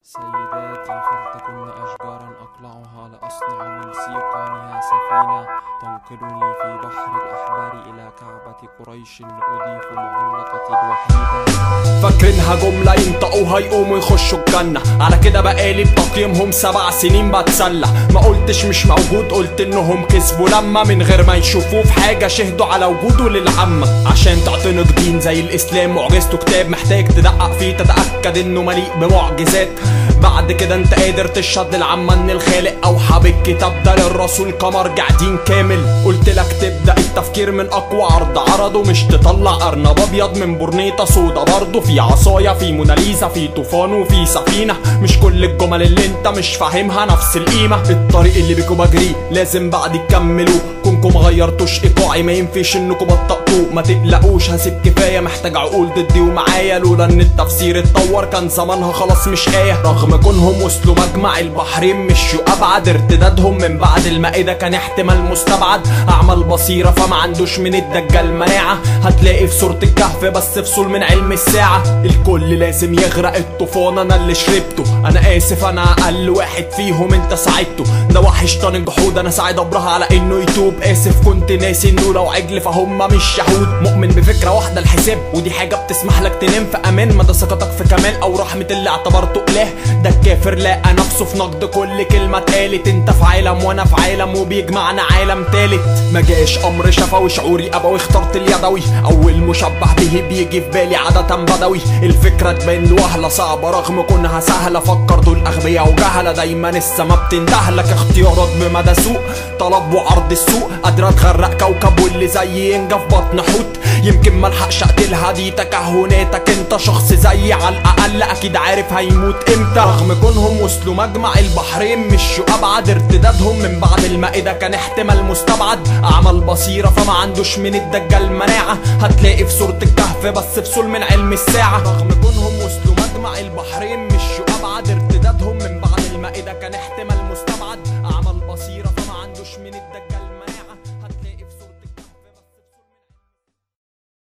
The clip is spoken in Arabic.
سيداتي فلتكن أشجارا أقلعها لأصنع من سيقانها سفينة تنقلني في بحر الأحبار إلى كعبة قريش لأضيف معلقتي الوحيدة. فاكرينها جملة ينطقوها يقوموا يخشوا الجنة، على كده بقالي بتقييمهم 7 سنين بتسلى. ما قلتش مش موجود، قلت انهم كسبوا لما من غير ما يشوفوه في حاجة شهدوا على وجوده للعامة. عشان تعتنق دين زي الإسلام معجزته كتاب محتاج تدقق فيه تتأكد انه مليء بمعجزات. بعد كده انت قادر تشهد للعامة ان الخالق اوحى بالكتاب ده للرسول كمرجع دين كامل. قلت لك تبدأ التفكير من اقوى عرض عرضه، مش تطلع ارنب ابيض من برنيطة سودا. برضه في عصاية، في موناليزا، في طوفان، وفي سفينة. مش كل الجمل اللي انت مش فاهمها نفس القيمة. الطريق اللي بيكوا بجريه لازم بعد تكملوه. كونكم مغيرتوش ايقاعي ما ينفيش انكم بطقتوه. ما تقلقوش هسيب كفاية، محتاج عقول ضدي ومعايا. لولا ان التفسير اتطور كان زمانها خلاص مش آية. رغم كونهم وصلوا مجمع البحرين مشوا ابعد، ارتدادهم من بعد المائدة كان احتمال مستبعد. اعمى البصيرة فما عندوش من الدجال مناعة. هتلاقي في سورة الكهف بس فصول من علم الساعة. الكل لازم يغرق الطوفان، انا اللي شربته. انا اسف انا اقل واحد فيهم انت ساعدته. ده وحش طن الجحود، انا ساعد ابرهة على انه يتوب. اسف كنت ناسي انه لو عجل فهم مش شهود. مؤمن بفكرة واحدة الحساب، ودي حاجة بتسمح لك تنام في امان. مدى ثقتك في كمال او رحمة اللي اعتبرته اله. ده الكافر لقى نفسه في نقد كل كلمة اتقالت. انت في عالم وانا في عالم وبيجمعنا عالم تالت. ما جاش امر شفوي شعوري ابوي، اخترت اليدوي. اول مشبه به بيجي في بالي عادة بدوي. الفكرة تبان وهلة صعبة رغم كونها سهلة. فكر دول اغبياء وجهلة، دايما السما بتندهلك. اختيارات بمدى سوء، طلب وعرض السوق. قادرة تغرق كوكب واللي زي ينجى في بطن حوت. يمكن ملحقش اقتلها دي تكهناتك. انت شخص زيي على الاقل اكيد عارف هيموت امتى. رغم كونهم وصلوا مجمع البحرين مشوا ابعد، ارتدادهم من بعد المائدة كان احتمال مستبعد. اعمى البصيرة فما عندوش من الدجال مناعة. هتلاقي في سورة الكهف بس فصول من علم الساعة. رغم كونهم وصلوا مجمع البحرين مشوا ابعد، ارتدادهم من بعد المائدة كان احتمال